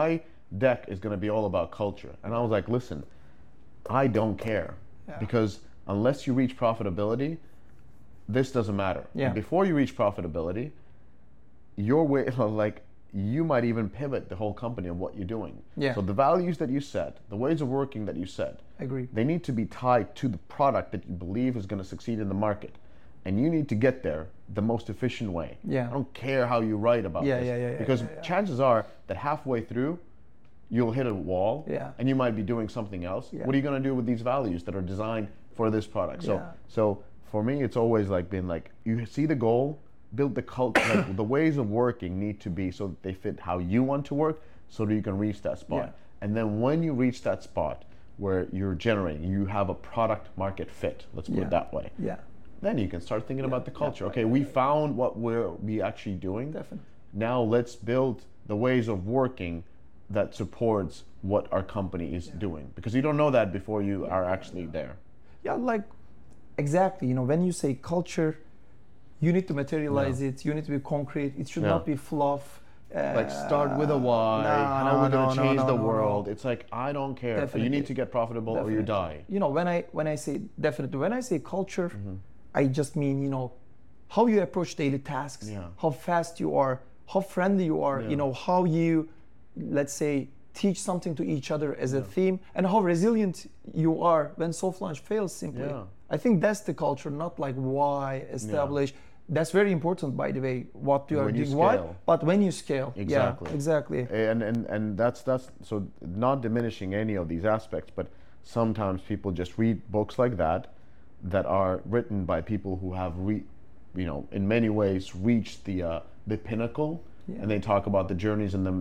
deck is going to be all about culture. And I was like, listen, I don't care because unless you reach profitability, this doesn't matter. Yeah. And before you reach profitability, your way, like, you might even pivot the whole company of what you're doing. Yeah. So the values that you set, the ways of working that you set, Agree. they need to be tied to the product that you believe is going to succeed in the market. And you need to get there the most efficient way. Yeah. I don't care how you write about this. Because chances are that halfway through, you'll hit a wall and you might be doing something else. Yeah. What are you going to do with these values that are designed for this product? So for me, it's always like been like, you see the goal, build the culture, like the ways of working need to be so that they fit how you want to work so that you can reach that spot. Yeah. And then when you reach that spot where you're generating, you have a product market fit, let's put it that way. Yeah. Then you can start thinking about the culture. Okay, we found what we actually doing. Definitely. Now let's build the ways of working that supports what our company is doing. Because you don't know that before you are actually there. Yeah, like exactly. You know, when you say culture, you need to materialize it. You need to be concrete. It should not be fluff. Like start with a why. How we're gonna change the world. It's like, I don't care. Definitely. You need to get profitable or you die. You know, when I say definitely, when I say culture, I just mean, you know, how you approach daily tasks, how fast you are, how friendly you are, you know, how you, let's say, teach something to each other as a theme, and how resilient you are when soft launch fails simply. I think that's the culture, not like why establish. That's very important, by the way, what you are doing, why, but when you scale. Exactly. Yeah, exactly. And that's so not diminishing any of these aspects, but sometimes people just read books like that are written by people who have in many ways reached the pinnacle, and they talk about the journeys and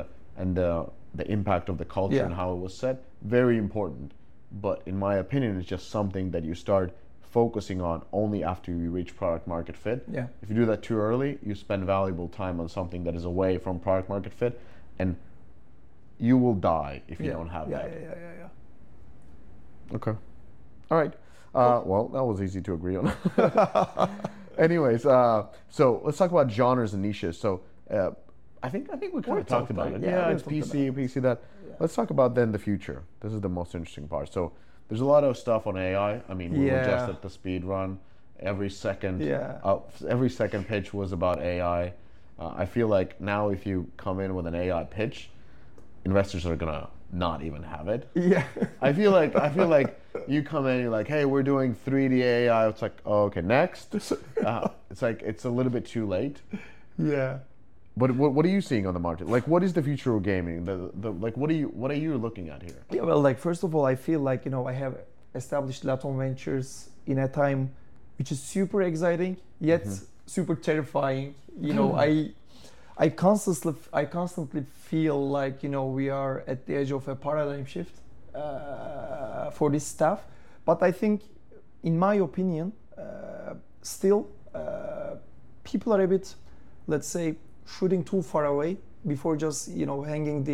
the impact of the culture and how it was set. Very important, but in my opinion, it's just something that you start focusing on only after you reach product market fit. Yeah. If you do that too early, you spend valuable time on something that is away from product market fit, and you will die if you don't have that. Okay. All right. Well, that was easy to agree on. Anyways, so let's talk about genres and niches. So I think we kind of talked about it. Yeah, it's PC that. Yeah. Let's talk about then the future. This is the most interesting part. So there's a lot of stuff on AI. I mean, we were just at the speed run. Every second pitch was about AI. I feel like now if you come in with an AI pitch, investors are gonna not even have it. Yeah. I feel like you come in, you're like, hey, we're doing 3D AI. It's like, oh, okay, next. It's like it's a little bit too late. Yeah. But what are you seeing on the market? Like, what is the future of gaming? Like, what are you looking at here? Yeah, well, like first of all, I feel like I have established Laton Ventures in a time which is super exciting yet super terrifying. I constantly feel like we are at the edge of a paradigm shift for this stuff. But I think, in my opinion, still people are a bit, let's say, shooting too far away before just collecting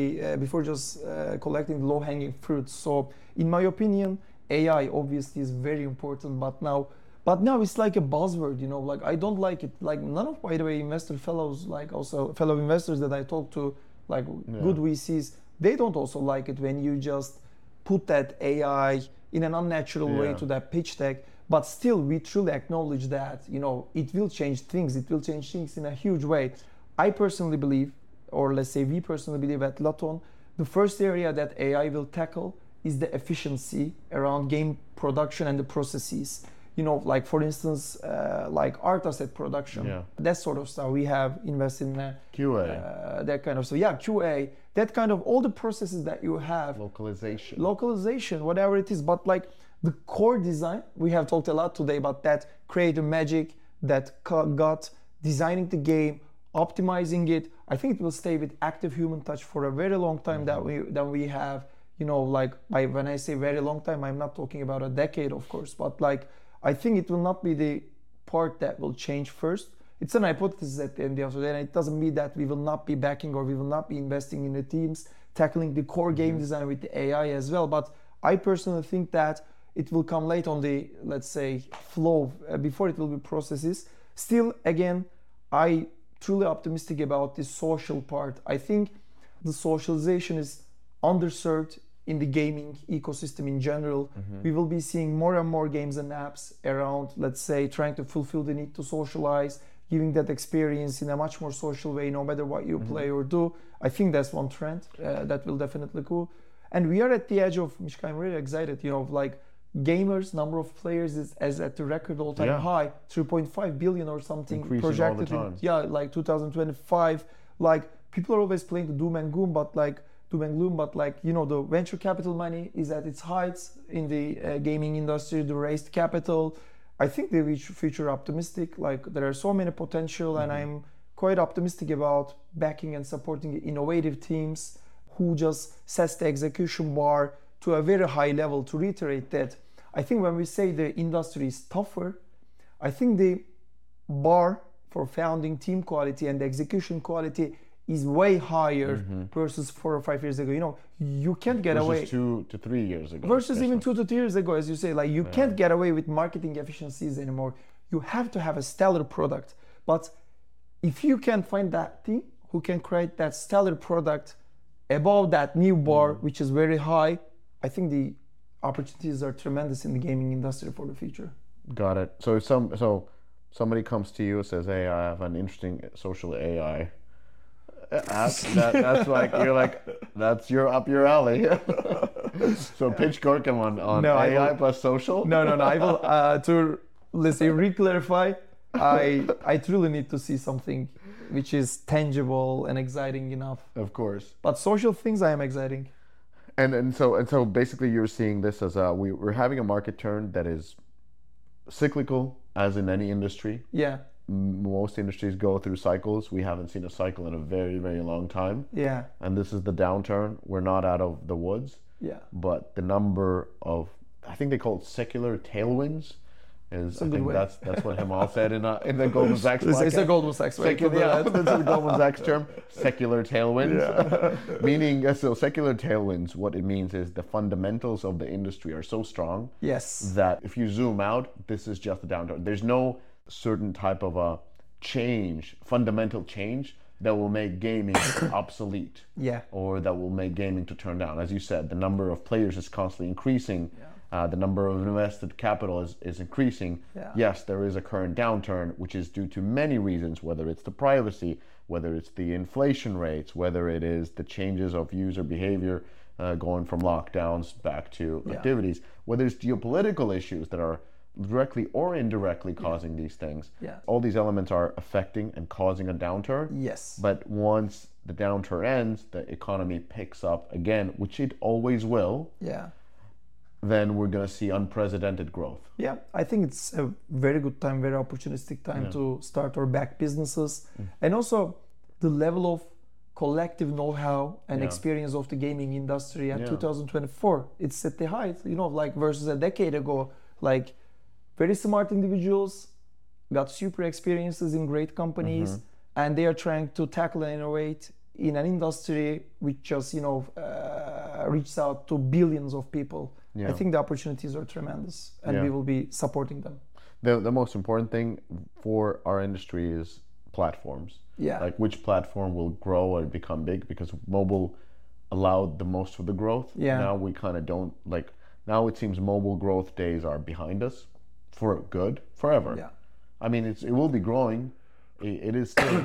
the low-hanging fruits. So in my opinion, AI obviously is very important, but now it's like a buzzword, like I don't like it. Like none of, by the way, investor fellows, like also fellow investors that I talk to, like good VCs, they don't also like it when you just put that AI in an unnatural way to that pitch deck. But still, we truly acknowledge that it will change things. It will change things in a huge way. I personally believe, or let's say we personally believe at Laton, the first area that AI will tackle is the efficiency around game production and the processes. Like for instance, like art asset production, that sort of stuff. We have invested in QA, that kind of stuff. Yeah, QA, that kind of all the processes that you have. Localization, whatever it is. But like the core design, we have talked a lot today about that creative magic, that gut, designing the game, optimizing it. I think it will stay with active human touch for a very long time. That we have, when I say very long time, I'm not talking about a decade, of course, but like I think it will not be the part that will change first. It's an hypothesis at the end of the day, and it doesn't mean that we will not be backing or we will not be investing in the teams tackling the core game design with the AI as well. But I personally think that it will come late on the, let's say, flow before it will be processes. Still, again, I truly optimistic about the social part. I think the socialization is underserved in the gaming ecosystem in general. We will be seeing more and more games and apps around, let's say, trying to fulfill the need to socialize, giving that experience in a much more social way, no matter what you play or do. I think that's one trend that will definitely go. And we are at the edge of, Mishka, I'm really excited, like gamers, number of players is at the record all-time high, 3.5 billion or something. Increasing projected all the time. like 2025. Like people are always playing the doom and gloom, but the venture capital money is at its heights in the gaming industry, the raised capital. I think the future optimistic, like there are so many potential, and I'm quite optimistic about backing and supporting innovative teams who just sets the execution bar to a very high level. To reiterate that, I think when we say the industry is tougher, I think the bar for founding team quality and the execution quality is way higher versus 4 or 5 years ago. You can't get away. Versus 2 to 3 years ago. Versus even 2 to 3 years ago, as you say, like you can't get away with marketing efficiencies anymore. You have to have a stellar product. But if you can find that team who can create that stellar product above that new bar, which is very high, I think the opportunities are tremendous in the gaming industry for the future. Got it. So if somebody comes to you and says, "Hey, I have an interesting social AI app," that's like you're like, that's up your alley. So pitch Görkem on AI plus social. No. I will let's say re-clarify. I truly need to see something which is tangible and exciting enough. Of course. But social things I am exciting. And so basically you're seeing this as we're having a market turn that is cyclical, as in any industry. Yeah. Most industries go through cycles. We haven't seen a cycle in a very, very long time. Yeah. And this is the downturn. We're not out of the woods. Yeah. But the number of, I think they call it secular tailwinds, is, I think that's what Himal said in the Goldman Sachs podcast. It's a Goldman Sachs. That's the Goldman Sachs term, secular tailwinds. Yeah. Meaning, so secular tailwinds, what it means is the fundamentals of the industry are so strong that if you zoom out, this is just a downturn. There's no certain type of a fundamental change that will make gaming obsolete. Yeah. Or that will make gaming to turn down. As you said, the number of players is constantly increasing. Yeah. The number of invested capital is increasing. Yeah. Yes, there is a current downturn, which is due to many reasons, whether it's the privacy, whether it's the inflation rates, whether it is the changes of user behavior going from lockdowns back to activities, whether it's geopolitical issues that are directly or indirectly causing these things. Yeah. All these elements are affecting and causing a downturn. Yes. But once the downturn ends, the economy picks up again, which it always will. Yeah. Then we're going to see unprecedented growth. Yeah, I think it's a very good time, very opportunistic time to start or back businesses. And also the level of collective know-how and experience of the gaming industry at 2024, it's at the height, like versus a decade ago, like very smart individuals got super experiences in great companies and they are trying to tackle and innovate in an industry which just, reaches out to billions of people. I think the opportunities are tremendous and we will be supporting them. The most important thing for our industry is platforms. Yeah. Like which platform will grow or become big, because mobile allowed the most of the growth. Yeah. Now we kind of don't, now it seems mobile growth days are behind us for good, forever. Yeah. I mean, it will be growing. It is still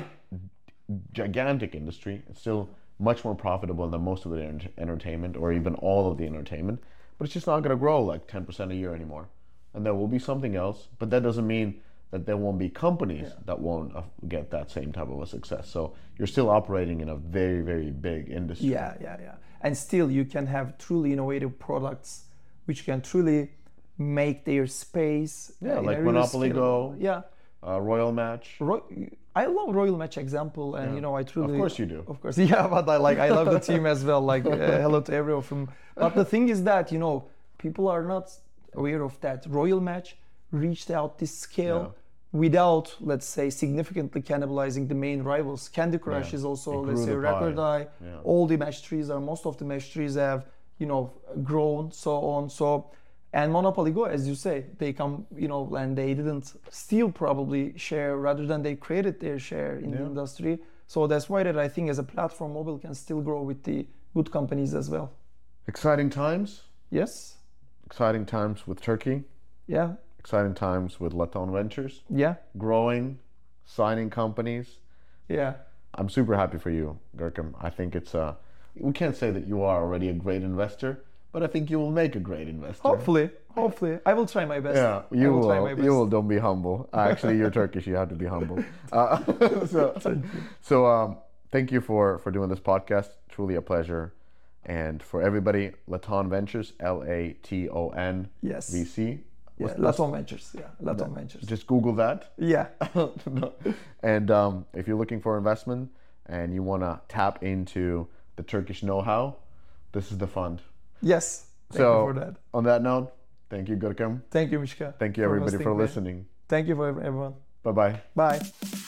gigantic industry. It's still much more profitable than most of the entertainment or even all of the entertainment, but it's just not going to grow like 10% a year anymore. And there will be something else, but that doesn't mean that there won't be companies that won't get that same type of a success. So you're still operating in a very, very big industry. Yeah. And still you can have truly innovative products which can truly make their space. Like Monopoly Go. Yeah. Royal Match. I love Royal Match example, and I truly. Of course you do. Of course, yeah. But I love the team as well. Like hello to everyone from. But the thing is that people are not aware of that. Royal Match reached out this scale without, let's say, significantly cannibalizing the main rivals. Candy Crush is also, let's say, record high. Yeah. All the match trees most of the match trees have grown, so on. So. And Monopoly Go, as you say, they come, and they didn't steal probably share, rather than they created their share in the industry. So that's why that I think as a platform, mobile can still grow with the good companies as well. Exciting times. Yes. Exciting times with Turkey. Yeah. Exciting times with Laton Ventures. Yeah. Growing, signing companies. Yeah. I'm super happy for you, Görkem. I think it's we can't say that you are already a great investor, but I think you will make a great investor. Hopefully. I will try my best. Yeah, I will try my you best. will. Don't be humble. Actually, you're Turkish. You have to be humble. Thank you for doing this podcast. Truly a pleasure. And for everybody, Laton Ventures, LATON Yes. VC. Yeah, Laton Ventures. Yeah, Laton Ventures. Just Google that. Yeah. And if you're looking for investment and you want to tap into the Turkish know-how, this is the fund. Yes. Thank you for that. On that note, thank you, Görkem. Thank you, Mishka. Thank you, everybody, for listening. Thank you for everyone. Bye-bye. Bye.